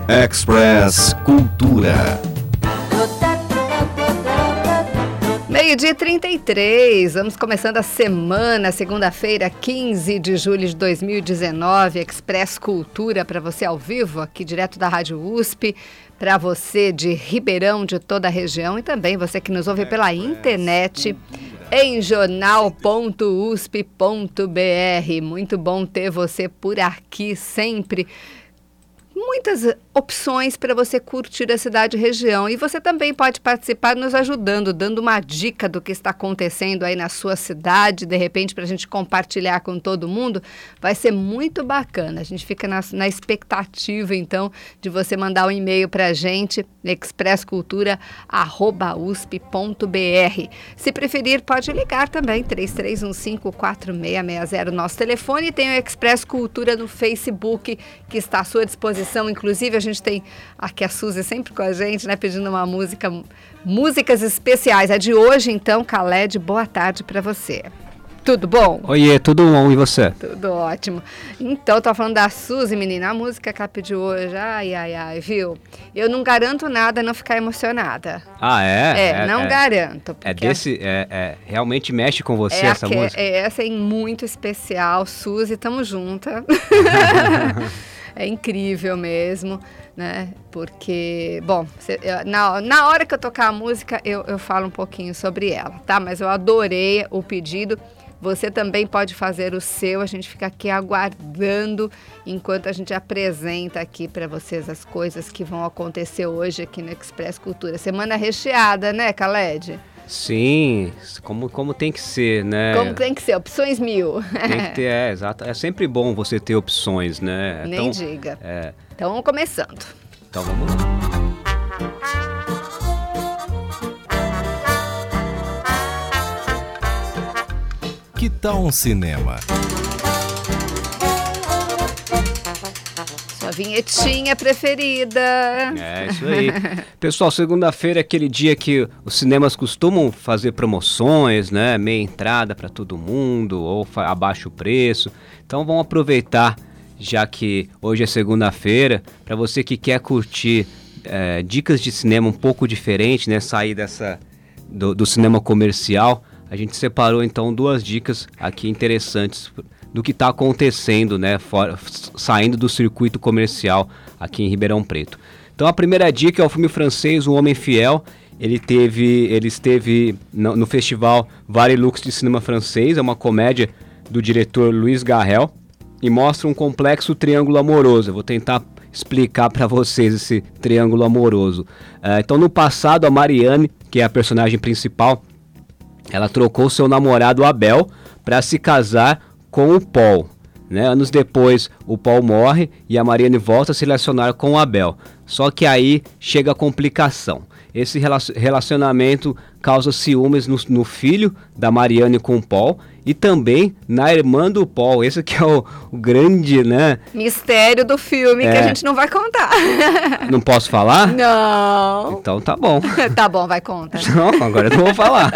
Express Cultura. 12h33, vamos começando a semana, segunda-feira, 15 de julho de 2019, Express Cultura para você ao vivo, aqui direto da Rádio USP, para você de Ribeirão, de toda a região e também você que nos ouve pela internet em jornal.usp.br. Muito bom ter você por aqui sempre. Muitas opções para você curtir a cidade e região. E você também pode participar nos ajudando, dando uma dica do que está acontecendo aí na sua cidade, de repente para a gente compartilhar com todo mundo. Vai ser muito bacana. A gente fica na expectativa, então, de você mandar um e-mail para a gente, expresscultura@usp.br. Se preferir, pode ligar também, 3315-4660, nosso telefone. Tem o Express Cultura no Facebook, que está à sua disposição. Inclusive, a gente tem aqui a Suzy sempre com a gente, né, pedindo uma músicas especiais. A de hoje, então, Khaled, boa tarde para você. Tudo bom? Oiê, tudo bom, e você? Tudo ótimo. Então, eu tô falando da Suzy, menina, a música que ela pediu hoje, ai, viu? Eu não garanto nada não ficar emocionada. Ah, é? Não garanto. Realmente mexe com você essa música? Essa é muito especial, Suzy, tamo junta. É incrível mesmo, né? Porque, bom, na hora que eu tocar a música, eu falo um pouquinho sobre ela, tá? Mas eu adorei o pedido. Você também pode fazer o seu. A gente fica aqui aguardando enquanto a gente apresenta aqui para vocês as coisas que vão acontecer hoje aqui no Express Cultura. Semana recheada, né, Khaled? Sim, como tem que ser, né? Como tem que ser, opções mil. Tem que ter, exato. É sempre bom você ter opções, né? Nem diga. Então, vamos começando. Então, vamos lá. Que tal um cinema? Sua vinhetinha preferida. É, isso aí. Pessoal, segunda-feira é aquele dia que os cinemas costumam fazer promoções, né? Meia entrada para todo mundo, ou abaixa o preço. Então vamos aproveitar, já que hoje é segunda-feira, para você que quer curtir dicas de cinema um pouco diferente, né? Sair do cinema comercial. A gente separou então duas dicas aqui interessantes do que está acontecendo, né, saindo do circuito comercial aqui em Ribeirão Preto. Então a primeira dica é o filme francês O Homem Fiel. Ele esteve no festival Varilux de cinema francês, é uma comédia do diretor Louis Garrel e mostra um complexo triângulo amoroso. Eu vou tentar explicar para vocês esse triângulo amoroso. Então no passado a Marianne, que é a personagem principal, ela trocou seu namorado Abel para se casar com o Paul, né? Anos depois o Paul morre e a Marianne volta a se relacionar com o Abel. Só que aí chega a complicação. Esse relacionamento causa ciúmes no filho da Marianne com o Paul e também na irmã do Paul. Esse que é o grande, né, mistério do filme que a gente não vai contar. Não posso falar? Não. Então tá bom. Tá bom, vai contar. Não, agora eu não vou falar.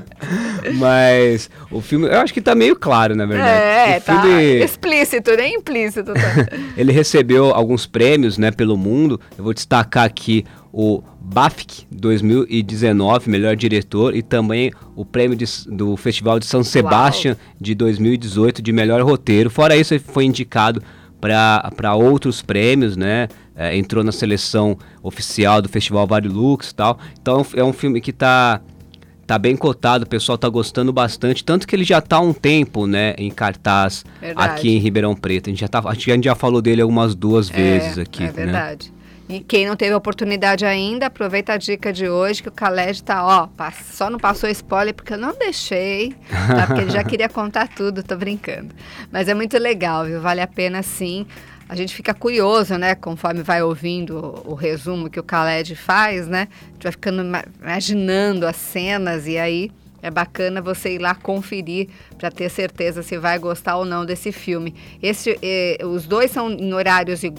Mas o filme, eu acho que tá meio claro, na verdade. Tá explícito, nem implícito. Tá. Ele recebeu alguns prêmios, né, pelo mundo. Eu vou destacar aqui o BAFTA 2019, melhor diretor, e também o prêmio do Festival de São Sebastião de 2018 de melhor roteiro. Fora isso, ele foi indicado para outros prêmios, né? Entrou na seleção oficial do Festival Varilux e tal. Então é um filme que tá bem cotado, o pessoal tá gostando bastante, tanto que ele já tá há um tempo, né, em cartaz. Verdade. Aqui em Ribeirão Preto. Acho que a gente já falou dele algumas duas vezes aqui. É verdade. Né? E quem não teve a oportunidade ainda, aproveita a dica de hoje, que o Khaled tá, só não passou spoiler porque eu não deixei, tá? Porque ele já queria contar tudo, tô brincando. Mas é muito legal, viu? Vale a pena sim. A gente fica curioso, né? Conforme vai ouvindo o resumo que o Khaled faz, né? A gente vai ficando imaginando as cenas e aí é bacana você ir lá conferir para ter certeza se vai gostar ou não desse filme. Os dois são em horários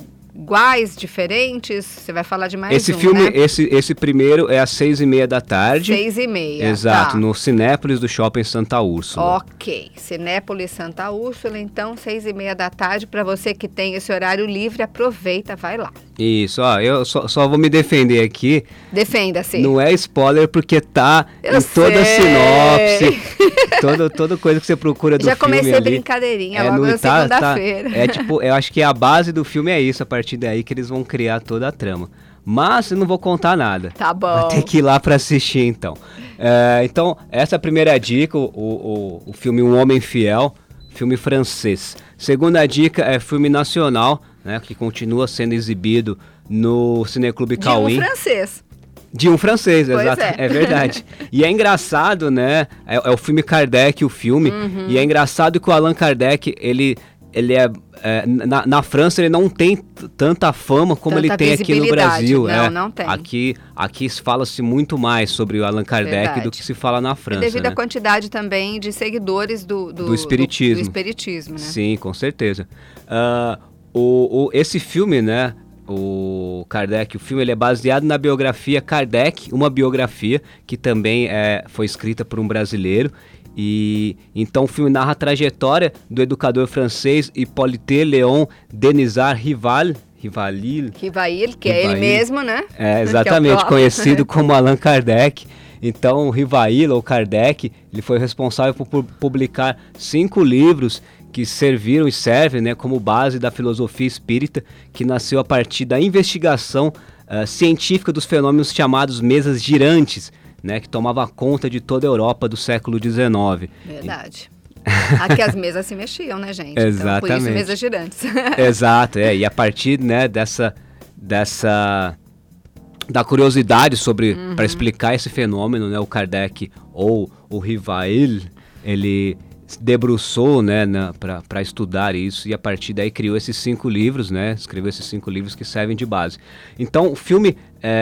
iguais, diferentes? Você vai falar de mais esse um, filme, né? esse primeiro é às 6h30 da tarde. 6h30. Exato, tá. no Cinépolis do Shopping Santa Úrsula. Ok, Cinépolis Santa Úrsula, então 6h30 da tarde, para você que tem esse horário livre, aproveita, vai lá. Isso, ó, eu só vou me defender aqui. Defenda-se. Não é spoiler porque tá Eu em toda a sei. sinopse, toda coisa que você procura do Já filme comecei ali. brincadeirinha logo na segunda-feira. É tipo, eu acho que a base do filme é isso, a partir daí que eles vão criar toda a trama. Mas eu não vou contar nada. Tá bom. Vai ter que ir lá pra assistir então. Então, essa é a primeira dica, o filme Um Homem Fiel, filme francês. Segunda dica é filme nacional, né, que continua sendo exibido no Cineclube Cauim. De um francês. De um francês, Pois exato, é. é verdade. E é engraçado, né, é o filme Kardec, o filme, e é engraçado que o Allan Kardec, ele na França ele não tem tanta fama como Tanta ele tem aqui no visibilidade. Brasil. Não tem. Aqui fala-se muito mais sobre o Allan Kardec Verdade. do que se fala na França. Devido né? à quantidade também de seguidores do espiritismo. Do espiritismo, né? Sim, com certeza. Esse filme, né, o Kardec, o filme, ele é baseado na biografia Kardec, uma biografia que também foi escrita por um brasileiro. E então o filme narra a trajetória do educador francês Hippolyte Léon Denisard Rivail, que é ele mesmo, né? Exatamente, Que é o conhecido como Allan Kardec. Então, o Rivail, ou Kardec, ele foi responsável por publicar 5 livros que serviram e servem, né, como base da filosofia espírita, que nasceu a partir da investigação científica dos fenômenos chamados mesas girantes, né, que tomava conta de toda a Europa do século XIX. Verdade. Aqui as mesas se mexiam, né, gente? Exatamente. Então, por isso mesas girantes. Exato, e a partir, né, da curiosidade sobre, para explicar esse fenômeno, né, o Kardec ou o Rivail, ele se debruçou, né, para estudar isso, e a partir daí criou esses 5 livros, né, escreveu esses 5 livros que servem de base. Então, o filme,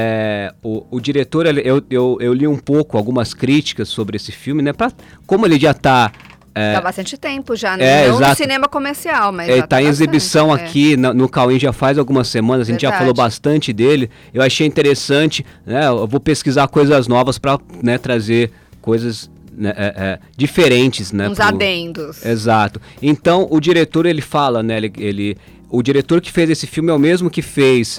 o diretor, eu li um pouco, algumas críticas sobre esse filme, né, como ele já está... Há bastante tempo já, né? Não exato. no cinema comercial, mas Ele já está em exibição aqui no Cauim já faz algumas semanas, a gente já falou bastante dele. Eu achei interessante, né? Eu vou pesquisar coisas novas para, né, trazer coisas, né, diferentes, né? Uns adendos. Exato. Então, o diretor, ele fala, né? O diretor que fez esse filme é o mesmo que fez...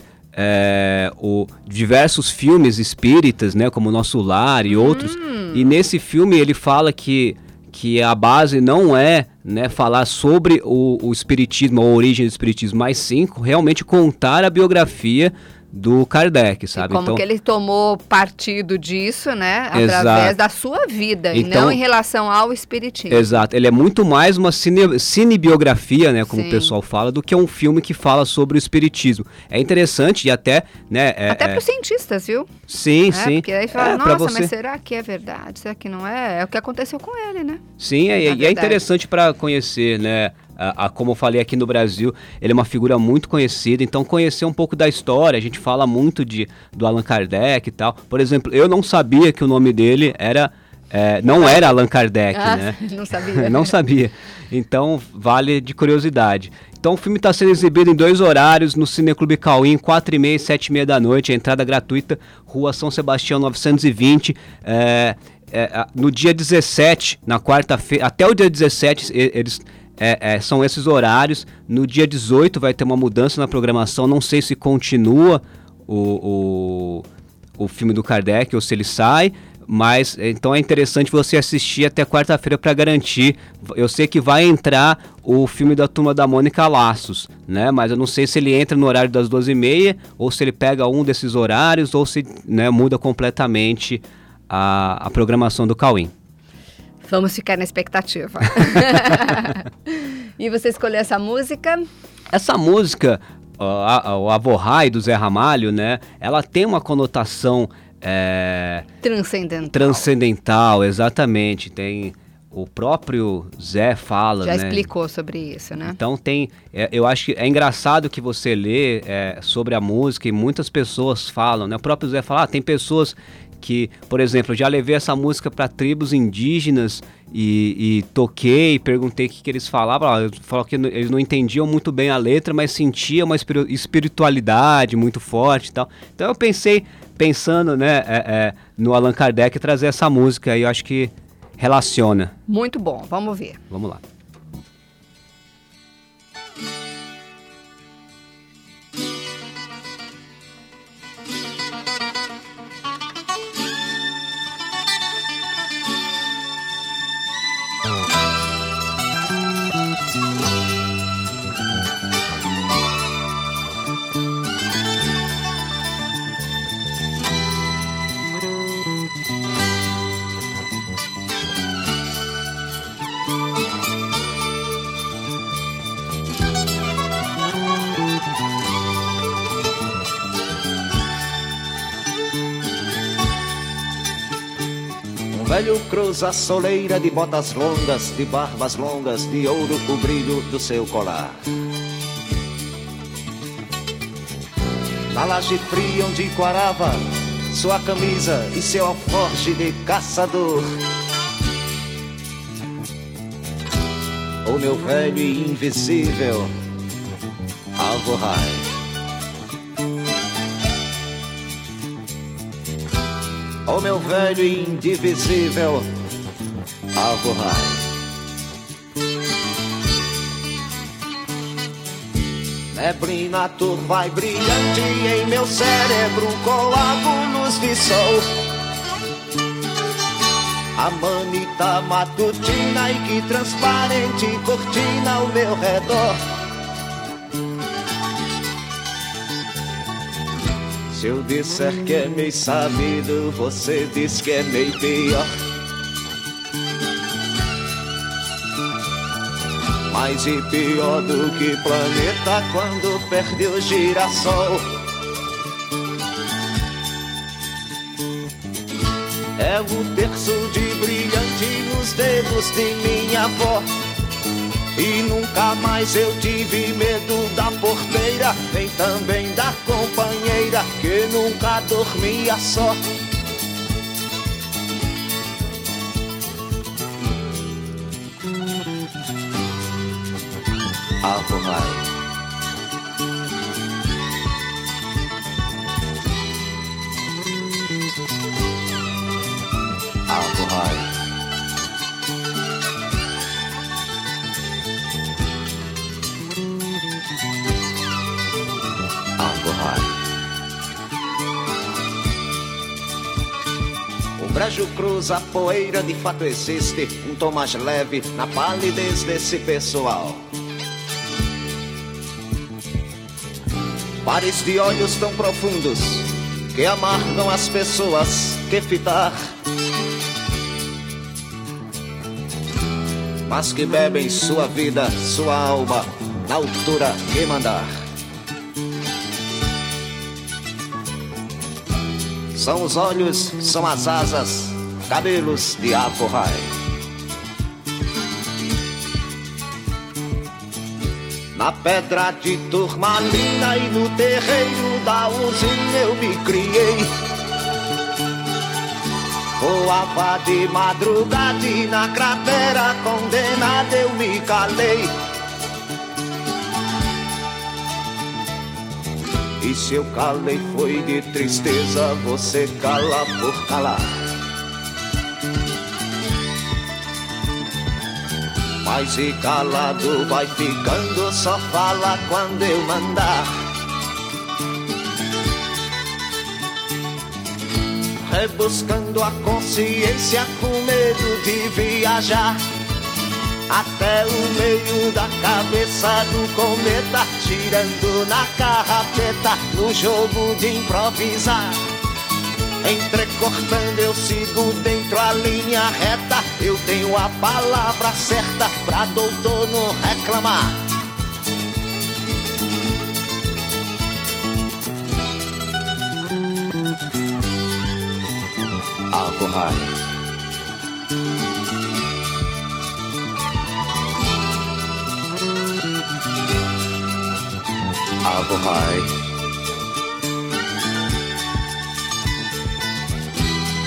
diversos filmes espíritas, né, como Nosso Lar e outros. E nesse filme ele fala que a base não é, né, falar sobre o espiritismo, a origem do espiritismo, mas sim realmente contar a biografia do Kardec, sabe? E como que ele tomou partido disso, né? Através Exato. da sua vida, Então, e não em relação ao espiritismo. Exato. Ele é muito mais uma cinebiografia, né, como Sim. o pessoal fala, do que um filme que fala sobre o espiritismo. É interessante e até, né... Até para os cientistas, viu? Sim, sim. Porque aí fala, pra nossa, mas será que é verdade? Será que não é? É o que aconteceu com ele, né? Sim, e é verdade. interessante para conhecer, né? Como eu falei aqui no Brasil, ele é uma figura muito conhecida, então conhecer um pouco da história, a gente fala muito do Allan Kardec e tal. Por exemplo, eu não sabia que o nome dele não era Allan Kardec, né? Não sabia. Não sabia. Então, vale de curiosidade. Então, o filme está sendo exibido em 2 horários, no Cineclube Cauim, 4h30 e 7h30 da noite, a entrada gratuita, Rua São Sebastião 920, no dia 17, na quarta-feira, até o dia 17, são esses horários. No dia 18 vai ter uma mudança na programação, não sei se continua o filme do Kardec ou se ele sai, mas então é interessante você assistir até quarta-feira para garantir. Eu sei que vai entrar o filme da Turma da Mônica Laços, né? Mas eu não sei se ele entra no horário das 12h30 ou se ele pega um desses horários ou se, né, muda completamente a programação do Cauim. Vamos ficar na expectativa. E você escolheu essa música? Essa música, o Avorrai, do Zé Ramalho, né? Ela tem uma conotação... Transcendental, exatamente. Tem... O próprio Zé fala, Já né? explicou sobre isso, né? Então tem... eu acho que é engraçado que você lê sobre a música e muitas pessoas falam, né? O próprio Zé fala, tem pessoas que, por exemplo, eu já levei essa música para tribos indígenas e toquei, perguntei o que eles falavam. Eles falaram que eles não entendiam muito bem a letra, mas sentiam uma espiritualidade muito forte e tal. Então eu pensando, né, no Allan Kardec, trazer essa música aí, eu acho que relaciona. Muito bom, vamos ver. Vamos lá. Velho cruza a soleira de botas longas, de barbas longas, de ouro o brilho do seu colar. Na laje fria onde quarava sua camisa e seu alforje de caçador. O meu velho e invisível alvorrai. O meu velho e indivisível alvorrai. Neblina turva e brilhante em meu cérebro, coágulos de sol. A manita matutina e que transparente cortina ao meu redor. Se eu disser que é meio sabido, você diz que é meio pior. Mais e pior do que planeta quando perde o girassol. É o terço de brilhante nos dedos de minha avó. E nunca mais eu tive medo da porteira, nem também da companheira, que nunca dormia só. Alvorrai. Alvorrai. O brejo cruza a poeira, de fato existe um tom mais leve na palidez desse pessoal. Pares de olhos tão profundos que amargam as pessoas que fitar, mas que bebem sua vida, sua alma, na altura que mandar. São os olhos, são as asas, cabelos de alvorrai. Na pedra de turmalina e no terreiro da usina eu me criei. Voava de madrugada e na cratera condenada eu me calei. E se eu calei foi de tristeza, você cala por calar. Mas e calado vai ficando, só fala quando eu mandar. Rebuscando a consciência com medo de viajar até o meio da cabeça do cometa, girando na carrapeta, no jogo de improvisar. Entrecortando eu sigo dentro a linha reta, eu tenho a palavra certa pra doutor não reclamar. Alvorrai. Alvorrai.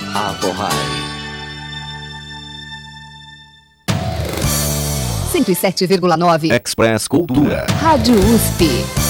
Avorrai. 107,9 Express Cultura. Rádio USP.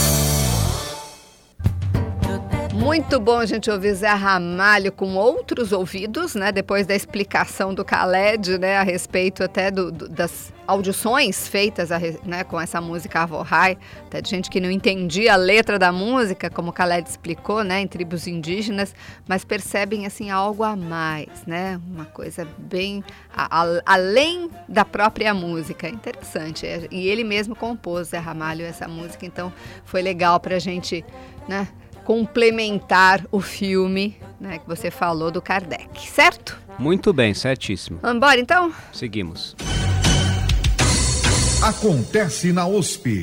Muito bom a gente ouvir Zé Ramalho com outros ouvidos, né? Depois da explicação do Khaled, né? A respeito até das audições feitas né? Com essa música Avorrai. Até de gente que não entendia a letra da música, como o Khaled explicou, né? Em tribos indígenas, mas percebem, assim, algo a mais, né? Uma coisa bem além da própria música. Interessante. E ele mesmo compôs, Zé Ramalho, essa música. Então, foi legal pra gente, né? Complementar o filme, né, que você falou do Kardec, certo? Muito bem, certíssimo. Vamos embora então? Seguimos. Acontece na USP.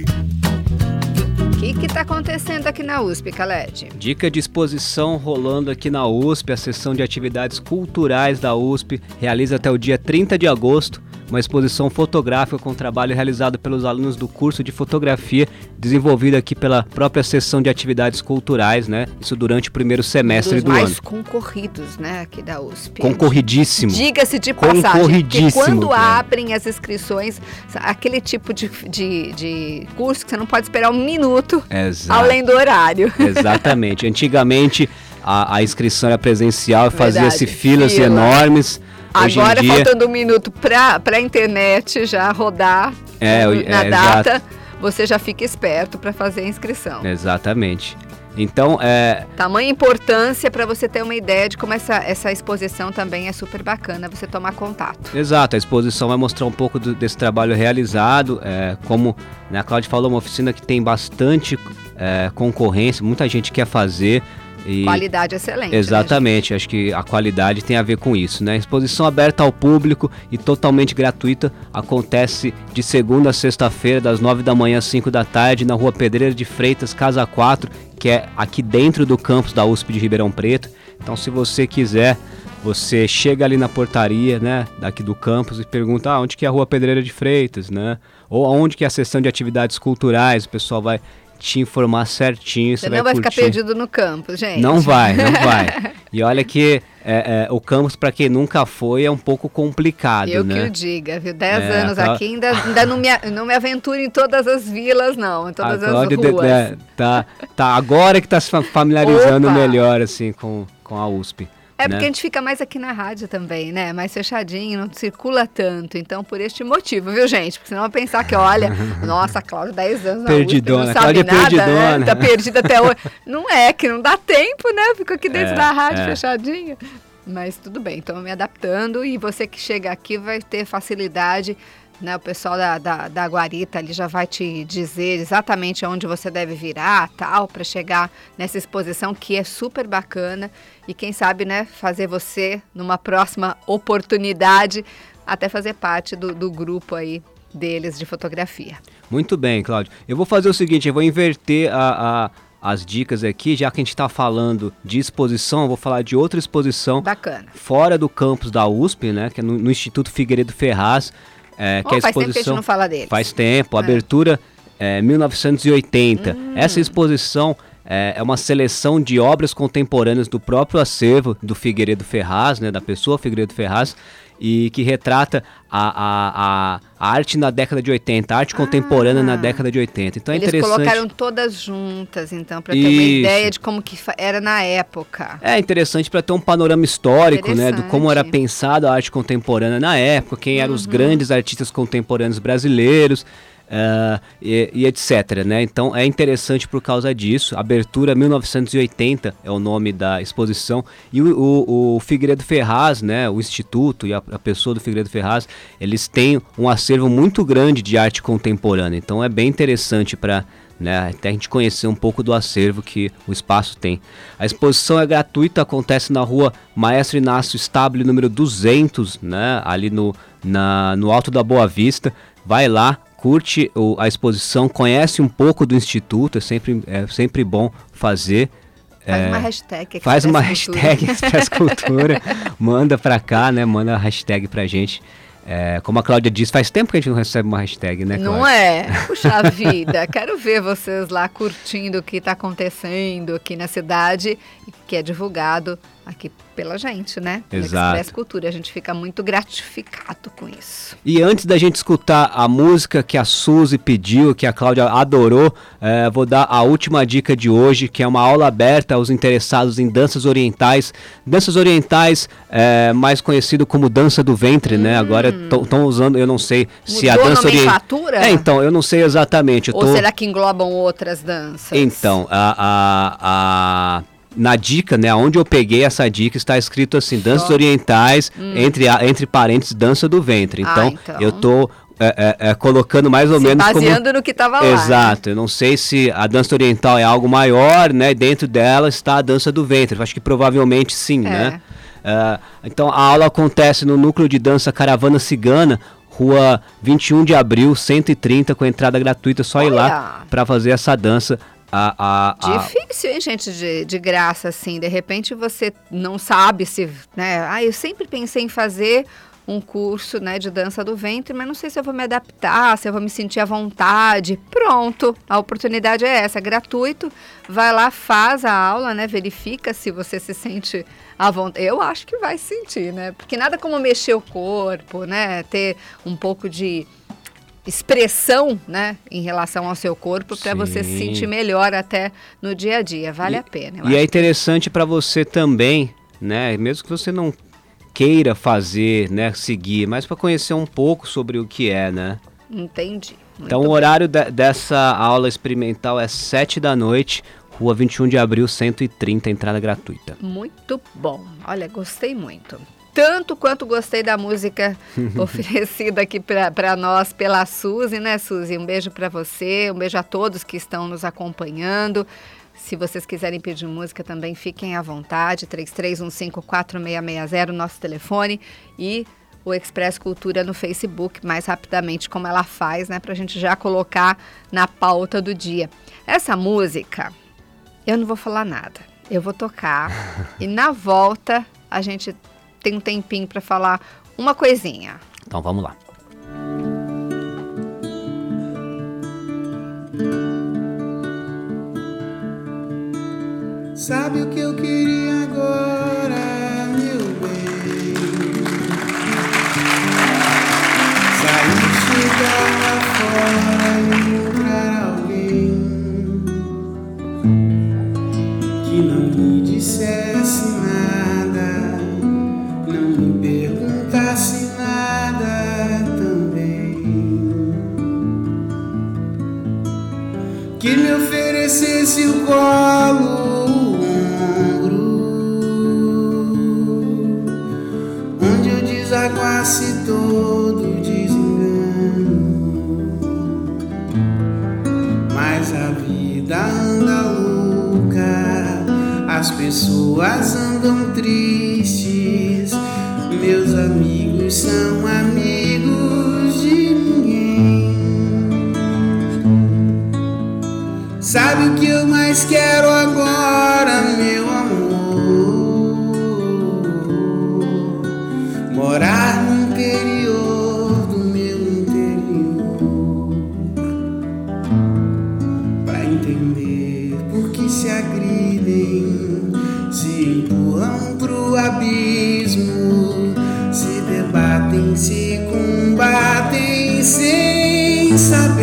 O que está acontecendo aqui na USP, Khaled? Dica de exposição rolando aqui na USP, a seção de atividades culturais da USP realiza até o dia 30 de agosto uma exposição fotográfica com trabalho realizado pelos alunos do curso de fotografia, desenvolvido aqui pela própria seção de atividades culturais, né? Isso durante o primeiro semestre do ano. Um dos mais concorridos, né, aqui da USP. Concorridíssimo. Diga-se de passagem, porque quando cara. abrem as inscrições, aquele tipo de curso que você não pode esperar um minuto, Exato. Além do horário. Exatamente. Antigamente a inscrição era presencial, fazia-se filas enormes. Agora, faltando um minuto para a internet já rodar na data, exato. Você já fica esperto para fazer a inscrição. Exatamente. Então, tamanha importância para você ter uma ideia de como essa exposição também é super bacana, você tomar contato. Exato, a exposição vai mostrar um pouco desse trabalho realizado, como, né, a Cláudia falou, uma oficina que tem bastante concorrência, muita gente quer fazer. E qualidade excelente. Exatamente, né, acho que a qualidade tem a ver com isso, né? Exposição aberta ao público e totalmente gratuita, acontece de segunda a sexta-feira, das 9 da manhã às 5 da tarde, na Rua Pedreira de Freitas, Casa 4, que é aqui dentro do campus da USP de Ribeirão Preto. Então, se você quiser, você chega ali na portaria, né, daqui do campus e pergunta onde que é a Rua Pedreira de Freitas, né? Ou onde que é a seção de atividades culturais, o pessoal vai te informar certinho. Você não vai ficar perdido no campus, gente. Não vai. E olha que o campus, para quem nunca foi, é um pouco complicado, eu né? Eu que o diga, viu? 10 anos aqui, ainda não me aventuro em todas as vilas, não, em todas as ruas. Agora que está se familiarizando melhor, assim, com a USP. É porque a gente fica mais aqui na rádio também, né? Mais fechadinho, não circula tanto. Então, por este motivo, viu, gente? Porque senão vai pensar que, olha, nossa, a Cláudia, 10 anos na perdidona, USP, não sabe nada, perdidona. Né? Tá perdida até hoje. Não é, que não dá tempo, né? Eu fico aqui dentro da rádio fechadinho. Mas tudo bem, então me adaptando. E você que chega aqui vai ter facilidade, né? O pessoal da Guarita ali já vai te dizer exatamente onde você deve virar, tal, para chegar nessa exposição que é super bacana e quem sabe, né, fazer você numa próxima oportunidade até fazer parte do grupo aí deles de fotografia. Muito bem, Cláudio. Eu vou fazer o seguinte, eu vou inverter as dicas aqui, já que a gente está falando de exposição, eu vou falar de outra exposição bacana fora do campus da USP, né, que é no Instituto Figueiredo Ferraz. Que a exposição, faz tempo que a gente não fala dele. Faz tempo, abertura 1980. Essa exposição é uma seleção de obras contemporâneas do próprio acervo do Figueiredo Ferraz, né, da pessoa Figueiredo Ferraz, e que retrata a arte na década de 80, a arte contemporânea na década de 80. Então eles interessante. Colocaram todas juntas, então, para ter uma ideia de como que era na época. É interessante para ter um panorama histórico, né, do como era pensada a arte contemporânea na época, quem eram os grandes artistas contemporâneos brasileiros. E etc, né? Então é interessante por causa disso. Abertura 1980 é o nome da exposição. E o Figueiredo Ferraz, né? O Instituto e a pessoa do Figueiredo Ferraz, eles têm um acervo muito grande de arte contemporânea. Então é bem interessante para, né, até a gente conhecer um pouco do acervo que o espaço tem. A exposição é gratuita, acontece na Rua Maestro Inácio Stabile, número 200, né? Ali no Alto da Boa Vista. Vai lá, curte a exposição, conhece um pouco do Instituto, é sempre bom fazer. Faz uma hashtag. Faz uma hashtag Express Cultura, manda pra cá, né? Manda a hashtag pra gente. Como a Cláudia disse, faz tempo que a gente não recebe uma hashtag, né, Cláudia? Não é? Puxa vida, quero ver vocês lá curtindo o que está acontecendo aqui na cidade. que é divulgado aqui pela gente, né? Exato. Express Cultura. A gente fica muito gratificado com isso. E antes da gente escutar a música que a Suzy pediu, que a Cláudia adorou, vou dar a última dica de hoje, que é uma aula aberta aos interessados em danças orientais. Danças orientais, mais conhecido como dança do ventre, né? Agora estão usando, eu não sei se a dança oriental... então, eu não sei exatamente. Ou será que englobam outras danças? Então, na dica, né, onde eu peguei essa dica, está escrito assim, danças orientais, entre parênteses, dança do ventre. Então, eu tô colocando mais ou menos baseando no que estava lá. Exato, eu não sei se a dança oriental é algo maior, né, dentro dela está a dança do ventre, eu acho que provavelmente sim, né. Então, a aula acontece no Núcleo de Dança Caravana Cigana, Rua 21 de Abril, 130, com entrada gratuita, só ir lá para fazer essa dança. Difícil, hein, gente, de graça, assim. De repente você não sabe se, né? Eu sempre pensei em fazer um curso, né, de dança do ventre, mas não sei se eu vou me adaptar, se eu vou me sentir à vontade. Pronto, a oportunidade é essa, gratuito. Vai lá, faz a aula, né, verifica se você se sente à vontade. Eu acho que vai sentir, né? Porque nada como mexer o corpo, né, ter um pouco de expressão, né, em relação ao seu corpo, para você se sentir melhor até no dia a dia. Vale a pena. E é interessante para você também, né, mesmo que você não queira fazer, né, seguir, mas para conhecer um pouco sobre o que é, né? Entendi. Então o horário dessa aula experimental é 7 da noite, Rua 21 de Abril, 130, entrada gratuita. Muito bom. Olha, gostei muito. Tanto quanto gostei da música oferecida aqui para nós pela Suzy, né, Suzy? Um beijo para você, um beijo a todos que estão nos acompanhando. Se vocês quiserem pedir música também, fiquem à vontade, 33154660, nosso telefone, e o Express Cultura no Facebook, mais rapidamente como ela faz, né, para a gente já colocar na pauta do dia. Essa música, eu não vou falar nada, eu vou tocar e na volta a gente tem um tempinho para falar uma coisinha. Então vamos lá. Sabe o que eu queria agora, meu bem? Sair, chegar lá fora e encontrar alguém que não me dissesse nada, não me perguntasse nada também, que me oferecesse o colo, desaguasse todo desengano. Mas a vida anda louca, as pessoas andam tristes, meus amigos são amigos de ninguém. Sabe o que eu mais quero agora, meu amor? Morar no interior do meu interior, pra entender por que se agridem, se empurram pro abismo, se debatem, se combatem sem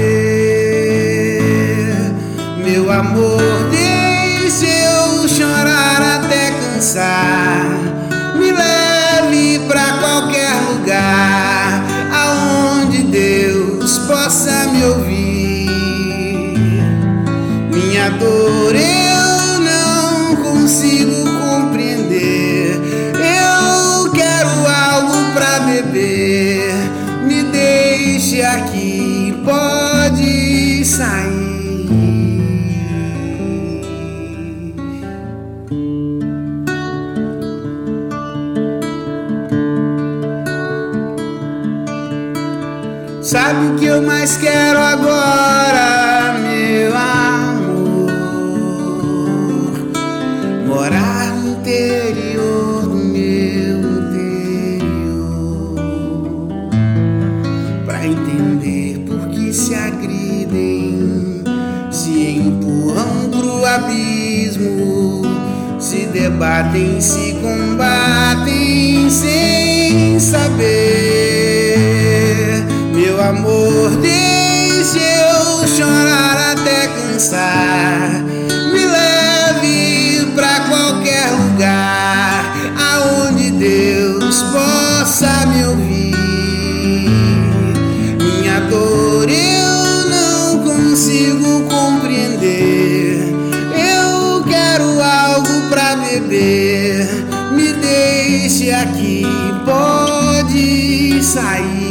saber. Meu amor, deixe eu chorar até cansar, me leve pra qualquer lugar aonde Deus possa me ouvir. Minha dor eu não consigo compreender, eu quero algo pra beber, me deixe aqui, pode sair. Sabe o que eu mais quero agora, meu amor? Morar no interior do meu interior, pra entender por que se agridem, se empurram pro abismo, se debatem, se combatem sem saber. Meu amor, deixe eu chorar até cansar. Me leve pra qualquer lugar aonde Deus possa me ouvir. Minha dor eu não consigo compreender. Eu quero algo pra beber. Me deixe aqui, pode sair.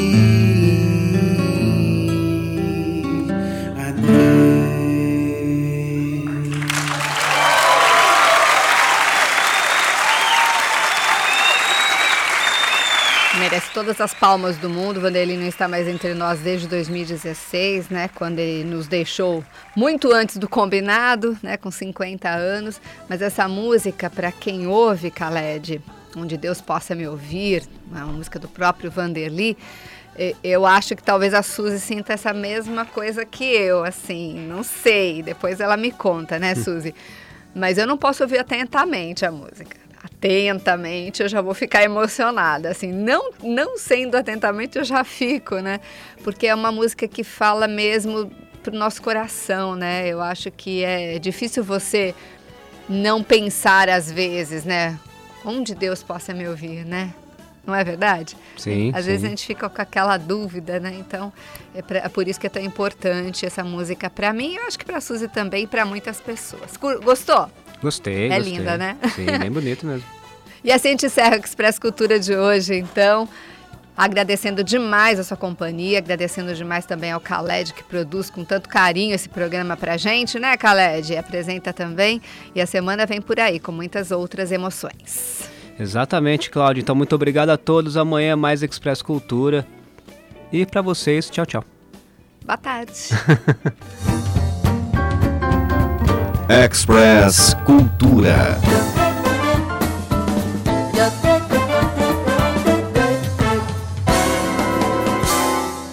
Merece todas as palmas do mundo. Vanderlei não está mais entre nós desde 2016, né? Quando ele nos deixou muito antes do combinado, né? Com 50 anos. Mas essa música, para quem ouve, Khaled, Onde Deus Possa Me Ouvir, uma música do próprio Vanderlei, eu acho que talvez a Suzy sinta essa mesma coisa que eu, assim, não sei. Depois ela me conta, né, Suzy? Mas eu não posso ouvir atentamente a música. Atentamente, eu já vou ficar emocionada, assim, não sendo atentamente, eu já fico, né, porque é uma música que fala mesmo pro nosso coração, né, eu acho que é difícil você não pensar às vezes, né, onde Deus possa me ouvir, né, não é verdade? Sim, Às vezes a gente fica com aquela dúvida, né, então é por isso que é tão importante essa música pra mim, eu acho que pra Suzy também e pra muitas pessoas. Gostou? Gostei, É gostei. linda, né? Sim, bem bonito mesmo. E assim a gente encerra o Expresso Cultura de hoje, então, agradecendo demais a sua companhia, agradecendo demais também ao Khaled, que produz com tanto carinho esse programa pra gente, né, Khaled? E apresenta também, e a semana vem por aí, com muitas outras emoções. Exatamente, Cláudio. Então, muito obrigado a todos. Amanhã mais Expresso Cultura. E pra vocês, tchau, tchau. Boa tarde. Express Cultura.